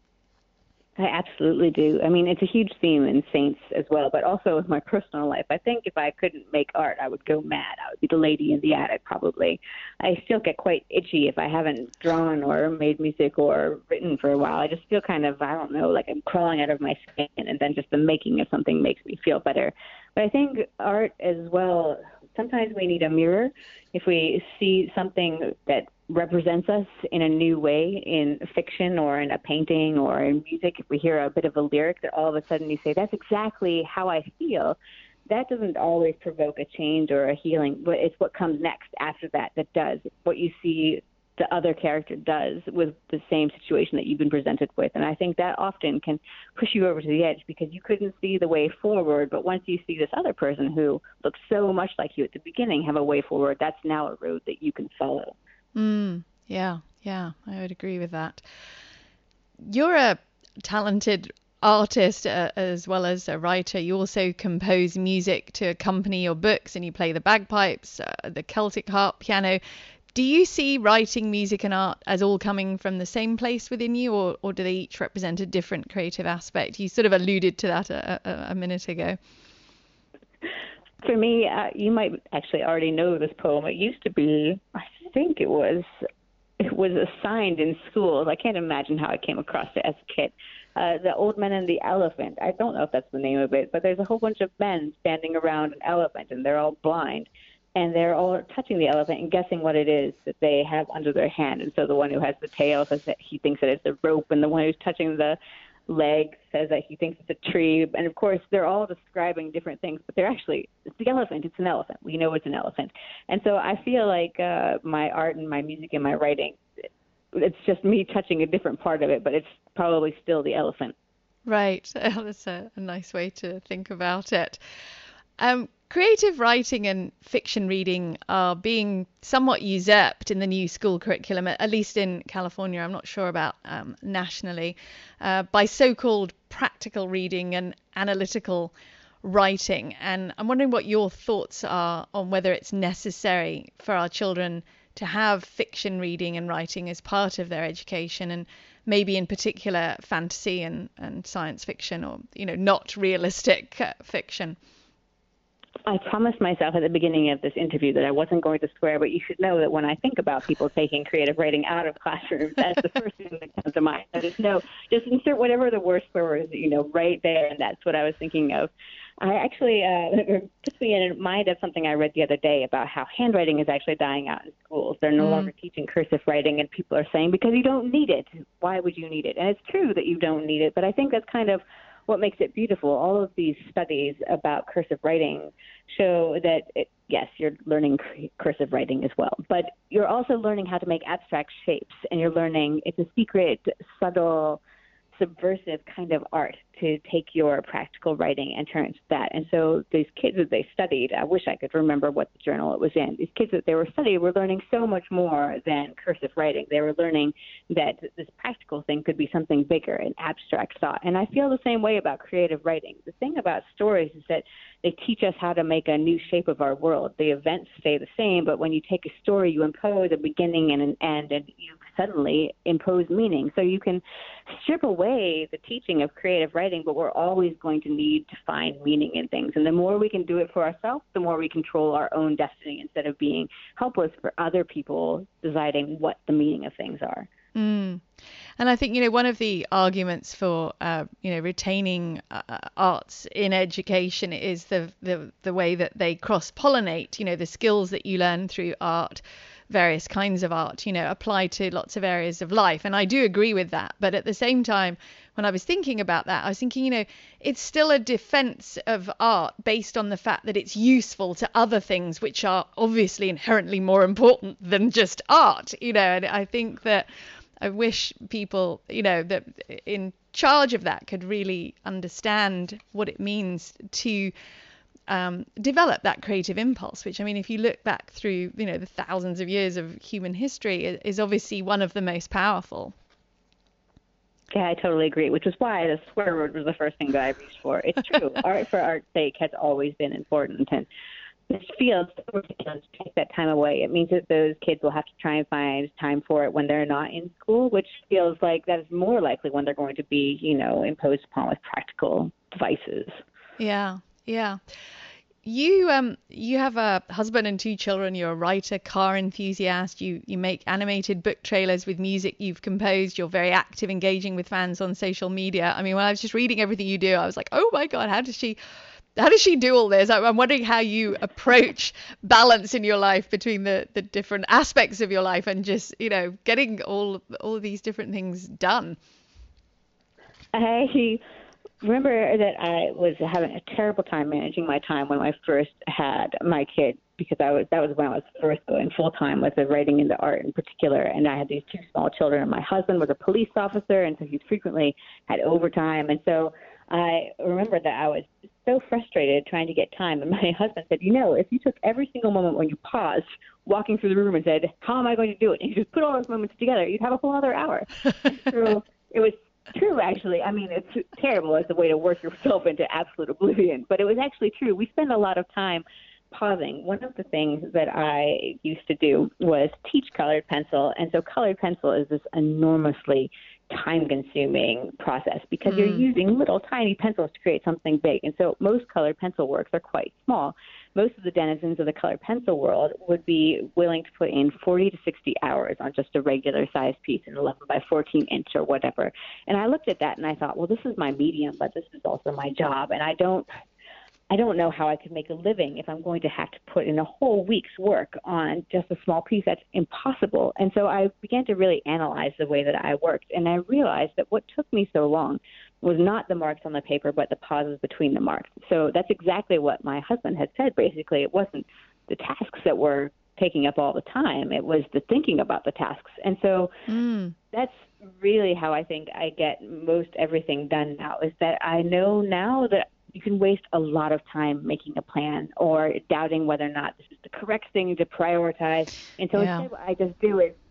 I absolutely do. I mean, it's a huge theme in Saints as well, but also in my personal life. I think if I couldn't make art, I would go mad. I would be the lady in the attic, probably. I still get quite itchy if I haven't drawn or made music or written for a while. I just feel kind of, I don't know, like I'm crawling out of my skin, and then just the making of something makes me feel better. But I think art as well, sometimes we need a mirror. If we see something that represents us in a new way in fiction or in a painting or in music, if we hear a bit of a lyric that all of a sudden you say, that's exactly how I feel, that doesn't always provoke a change or a healing, but it's what comes next after that that does. What you see the other character does with the same situation that you've been presented with. And I think that often can push you over to the edge because you couldn't see the way forward. But once you see this other person who looks so much like you at the beginning have a way forward, that's now a road that you can follow. Yeah, I would agree with that. You're a talented artist as well as a writer. You also compose music to accompany your books, and you play the bagpipes, the Celtic harp, piano. Do you see writing, music and art as all coming from the same place within you, or do they each represent a different creative aspect? You sort of alluded to that a minute ago. For me, you might actually already know this poem. It used to be, I think it was assigned in schools. I can't imagine how I came across it as a kid. The Old Men and the Elephant. I don't know if that's the name of it, but there's a whole bunch of men standing around an elephant, and they're all blind. And they're all touching the elephant and guessing what it is that they have under their hand. And so the one who has the tail says that he thinks that it's a rope, and the one who's touching the leg says that he thinks it's a tree. And, of course, they're all describing different things, but they're actually, it's the elephant. It's an elephant. We know it's an elephant. And so I feel like my art and my music and my writing, it's just me touching a different part of it, but it's probably still the elephant. Right. That's a nice way to think about it. Creative writing and fiction reading are being somewhat usurped in the new school curriculum, at least in California. I'm not sure about nationally, by so-called practical reading and analytical writing. And I'm wondering what your thoughts are on whether it's necessary for our children to have fiction reading and writing as part of their education, and maybe in particular fantasy and science fiction, or, not realistic fiction. I promised myself at the beginning of this interview that I wasn't going to swear, but you should know that when I think about people taking creative writing out of classrooms, that's the first thing that comes to mind. I just insert whatever the worst swear word is, right there, and that's what I was thinking of. I actually puts me in mind of something I read the other day about how handwriting is actually dying out in schools. They're no longer teaching cursive writing, and people are saying, because you don't need it. Why would you need it? And it's true that you don't need it, but I think that's kind of what makes it beautiful. All of these studies about cursive writing show that, yes, you're learning cursive writing as well, but you're also learning how to make abstract shapes, and you're learning, it's a secret, subtle, subversive kind of art to take your practical writing and turn it into that. And so these kids that they studied, I wish I could remember what the journal it was in. These kids that they were studying were learning so much more than cursive writing. They were learning that this practical thing could be something bigger, an abstract thought. And I feel the same way about creative writing. The thing about stories is that they teach us how to make a new shape of our world. The events stay the same, but when you take a story, you impose a beginning and an end, and you suddenly impose meaning. So you can strip away the teaching of creative writing, but we're always going to need to find meaning in things. And the more we can do it for ourselves, the more we control our own destiny instead of being helpless for other people deciding what the meaning of things are. And I think, one of the arguments for, retaining arts in education is the way that they cross-pollinate, the skills that you learn through art, various kinds of art, apply to lots of areas of life. And I do agree with that. But at the same time, when I was thinking about that, I was thinking, it's still a defense of art based on the fact that it's useful to other things, which are obviously inherently more important than just art, and I think that I wish people, that in charge of that could really understand what it means to develop that creative impulse, which, if you look back through, the thousands of years of human history, is obviously one of the most powerful. Yeah, I totally agree, which is why the swear word was the first thing that I reached for. It's true. Art for art's sake has always been important. And this feels so ridiculous to take that time away. It means that those kids will have to try and find time for it when they're not in school, which feels like that is more likely when they're going to be, imposed upon with practical devices. Yeah, yeah. You have a husband and 2 children. You're a writer, car enthusiast. You make animated book trailers with music you've composed. You're very active, engaging with fans on social media. I mean, when I was just reading everything you do, I was like, oh my God, how does she do all this? I'm wondering how you approach balance in your life between the different aspects of your life and just, getting all of these different things done. I remember that I was having a terrible time managing my time when I first had my kid, because that was when I was first going full time with the writing into art in particular. And I had these 2 small children, and my husband was a police officer, and so he frequently had overtime. And so I remember that I was so frustrated trying to get time. And my husband said, if you took every single moment when you paused, walking through the room and said, how am I going to do it? And you just put all those moments together, you'd have a whole other hour. So it was true, actually. I mean, it's terrible as a way to work yourself into absolute oblivion, but it was actually true. We spend a lot of time pausing. One of the things that I used to do was teach colored pencil, and so colored pencil is this enormously time-consuming process because you're using little tiny pencils to create something big, and so most colored pencil works are quite small. Most of the denizens of the colored pencil world would be willing to put in 40 to 60 hours on just a regular size piece, an 11 by 14 inch or whatever. And I looked at that and I thought, well, this is my medium, but this is also my job. And I don't know how I could make a living if I'm going to have to put in a whole week's work on just a small piece. That's impossible. And so I began to really analyze the way that I worked. And I realized that what took me so long was not the marks on the paper, but the pauses between the marks. So that's exactly what my husband had said. Basically, it wasn't the tasks that were taking up all the time. It was the thinking about the tasks. And so that's really how I think I get most everything done now, is that I know now that you can waste a lot of time making a plan or doubting whether or not this is the correct thing to prioritize. And so instead what I just do is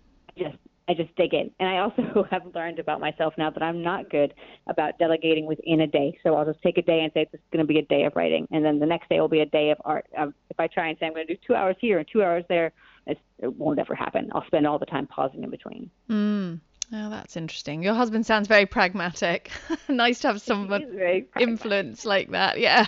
I just dig in. And I also have learned about myself now that I'm not good about delegating within a day. So I'll just take a day and say, this is going to be a day of writing. And then the next day will be a day of art. If I try and say I'm going to do 2 hours here and 2 hours there, it won't ever happen. I'll spend all the time pausing in between. Oh, that's interesting. Your husband sounds very pragmatic. Nice to have someone influence like that. Yeah.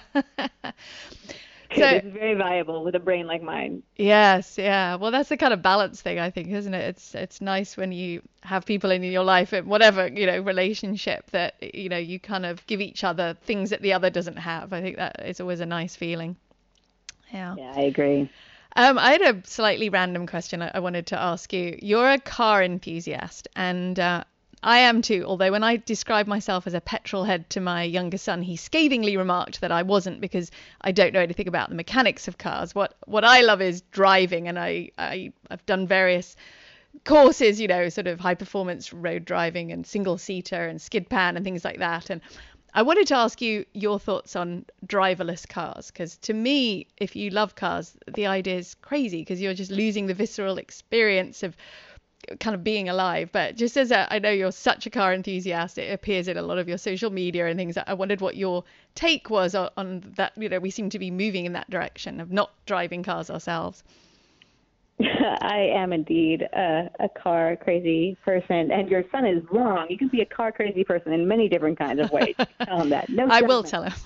So it's very valuable with a brain like mine. Yes, yeah. Well, that's the kind of balance thing, I think, isn't it? It's nice when you have people in your life, in whatever, relationship, that, you kind of give each other things that the other doesn't have. I think that is always a nice feeling. Yeah. Yeah, I agree. I had a slightly random question I wanted to ask you. You're a car enthusiast, and I am too, although when I describe myself as a petrol head to my younger son, he scathingly remarked that I wasn't, because I don't know anything about the mechanics of cars. What I love is driving, and I've done various courses, sort of high performance road driving and single seater and skid pan and things like that. And I wanted to ask you your thoughts on driverless cars, because to me, if you love cars, the idea is crazy, because you're just losing the visceral experience of kind of being alive. But just as I know you're such a car enthusiast, it appears in a lot of your social media and things. I wondered what your take was on that. We seem to be moving in that direction of not driving cars ourselves. I am indeed a car crazy person, and your son is wrong. You can be a car crazy person in many different kinds of ways. Tell him that. No, I will tell him.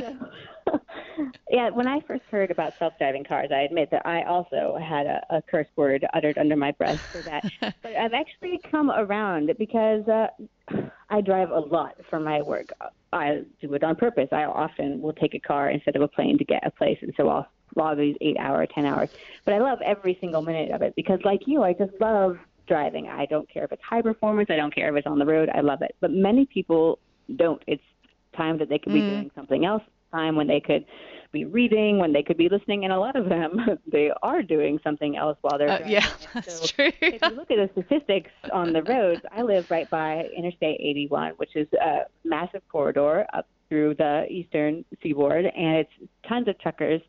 Yeah, when I first heard about self-driving cars, I admit that I also had a curse word uttered under my breath for that. But I've actually come around because I drive a lot for my work. I do it on purpose. I often will take a car instead of a plane to get a place, and so I'll log these 8 hour, 10 hours. But I love every single minute of it because, like you, I just love driving. I don't care if it's high performance. I don't care if it's on the road. I love it. But many people don't. It's time that they could be doing something else, time when they could be reading, when they could be listening, and a lot of them, they are doing something else while they're driving. Yeah, that's true. If you look at the statistics on the roads, I live right by Interstate 81, which is a massive corridor up through the eastern seaboard, and it's tons of truckers.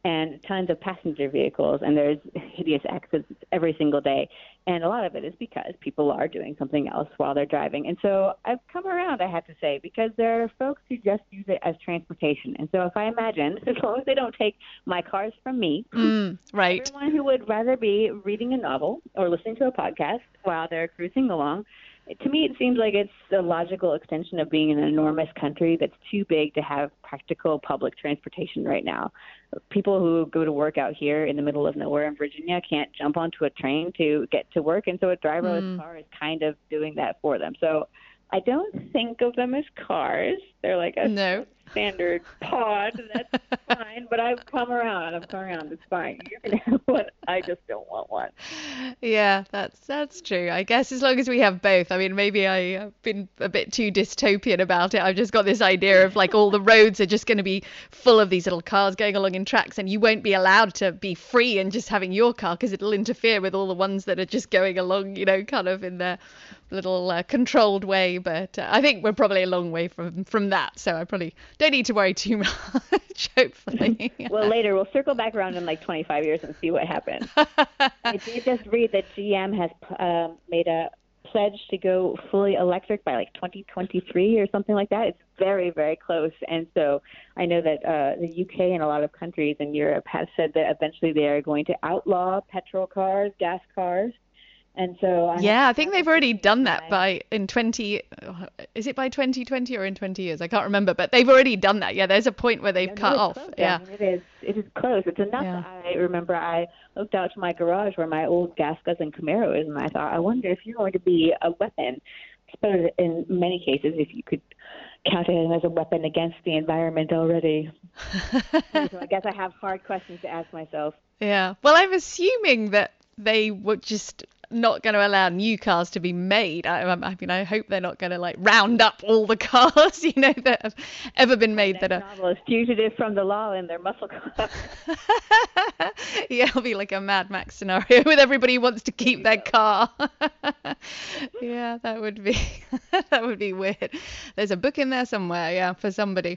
and tons of passenger vehicles, and there's hideous accidents every single day. And a lot of it is because people are doing something else while they're driving. And so I've come around, I have to say, because there are folks who just use it as transportation. And so if I imagine, as long as they don't take my cars from me, right, everyone who would rather be reading a novel or listening to a podcast while they're cruising along, to me, it seems like it's a logical extension of being in an enormous country that's too big to have practical public transportation right now. People who go to work out here in the middle of nowhere in Virginia can't jump onto a train to get to work, and so a driverless car is kind of doing that for them. So I don't think of them as cars. They're like a standard pod, and that's fine. But I've come around. It's fine. You can have one. I just don't want one. Yeah, that's true. I guess as long as we have both. I mean, maybe I've been a bit too dystopian about it. I've just got this idea of like all the roads are just going to be full of these little cars going along in tracks, and you won't be allowed to be free and just having your car because it'll interfere with all the ones that are just going along, kind of in their little controlled way. But I think we're probably a long way from that, so I probably don't need to worry too much, hopefully. Well, later we'll circle back around in like 25 years and see what happens. I did just read that GM has made a pledge to go fully electric by like 2023 or something like that. It's very, very close. And so I know that the UK and a lot of countries in Europe have said that eventually they are going to outlaw petrol cars, gas cars. And so I think they've already done that is it by 2020 or in 20 years? I can't remember, but they've already done that. Yeah, there's a point where they've cut off. Close. Yeah, I mean, it is close. It's enough that I remember I looked out to my garage where my old gas guzzling Camaro is, and I thought, I wonder if you're going to be a weapon. I suppose in many cases, if you could count it as a weapon against the environment already. So I guess I have hard questions to ask myself. Yeah. Well, I'm assuming that they would just not going to allow new cars to be made. I mean, I hope they're not going to like round up all the cars, that have ever been made that are novelist, fugitive from the law in their muscle cars. Yeah, it'll be like a Mad Max scenario with everybody who wants to keep their car. Yeah, that would be weird. There's a book in there somewhere, yeah, for somebody.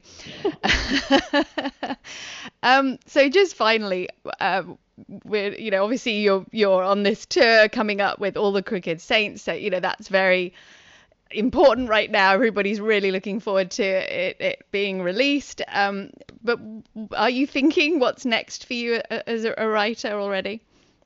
So just finally, we're, obviously you're on this tour coming up with all the Crooked Saints, so that's very important right now. Everybody's really looking forward to it being released. But are you thinking what's next for you as a writer already?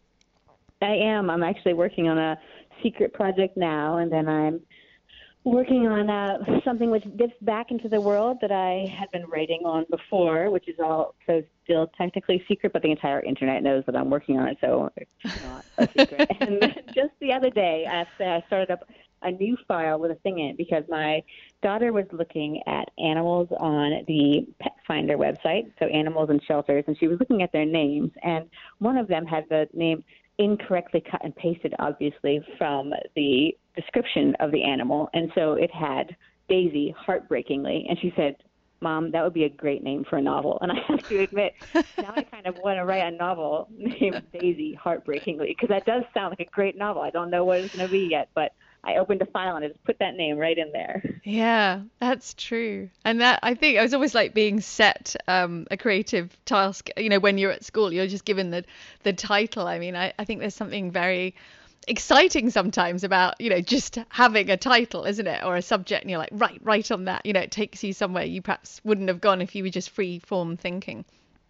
I am. I'm actually working on a secret project now, and then I'm working on something which dips back into the world that I had been writing on before, which is also still technically secret, but the entire internet knows that I'm working on it, so it's not a secret. And just the other day, I started up a new file with a thing in it because my daughter was looking at animals on the Pet Finder website, so animals in shelters, and she was looking at their names, and one of them had the name incorrectly cut and pasted, obviously, from the description of the animal. And so it had Daisy, heartbreakingly. And she said, Mom, that would be a great name for a novel. And I have to admit, now I kind of want to write a novel named Daisy, heartbreakingly, because that does sound like a great novel. I don't know what it's going to be yet, but I opened a file and I just put that name right in there. Yeah, that's true. And that, I think, it was always like being set a creative task. When you're at school, you're just given the title. I mean, I think there's something very exciting sometimes about, just having a title, isn't it? Or a subject, and you're like, right on that. It takes you somewhere you perhaps wouldn't have gone if you were just free form thinking.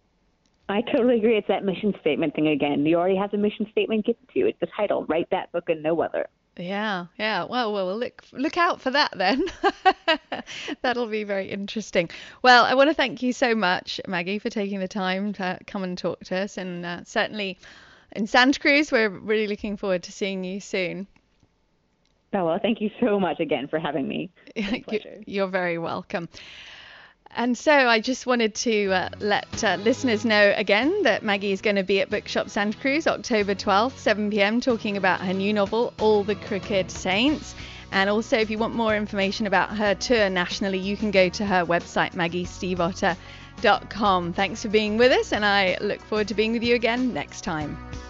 I totally agree. It's that mission statement thing again. You already have the mission statement given to you. It's the title. Write that book and no other. Yeah. Well, we'll look out for that then. That'll be very interesting. Well, I want to thank you so much, Maggie, for taking the time to come and talk to us. And certainly in Santa Cruz, we're really looking forward to seeing you soon. Oh, well, thank you so much again for having me. You're very welcome. And so I just wanted to let listeners know again that Maggie is going to be at Bookshop Santa Cruz October 12th, 7 p.m, talking about her new novel, All the Crooked Saints. And also, if you want more information about her tour nationally, you can go to her website, maggiestiefvater.com. Thanks for being with us, and I look forward to being with you again next time.